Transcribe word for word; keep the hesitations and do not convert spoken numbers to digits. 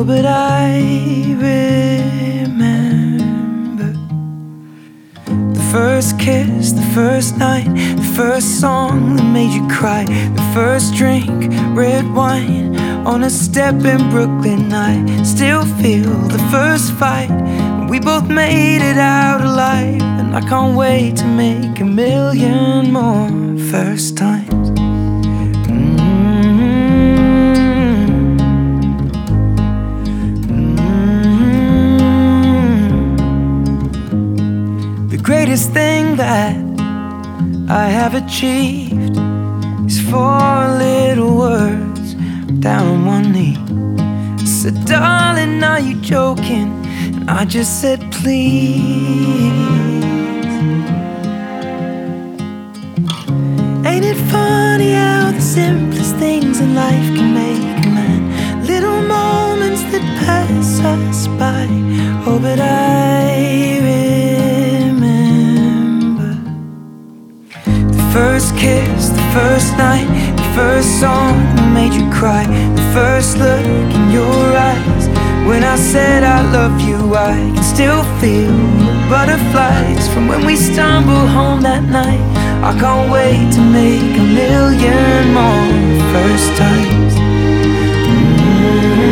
but I remember the first kiss, the first night, the first song that made you cry, the first drink, red wine on a step in Brooklyn. I still feel the first fight. We both made it out alive, and I can't wait to make a million more first times. Mm-hmm. Mm-hmm. The greatest thing that I have achieved is four little words down on one knee. I said, darling, are you joking? And I just said, please. Ain't it funny how the simplest things in life can make a man? Little moments that pass us by. Oh, but I remember the first kiss, the first night, the first song that made you cry, the first look in your eyes. When I said I love you, I can still feel the butterflies from when we stumbled home that night. I can't wait to make a million more first time.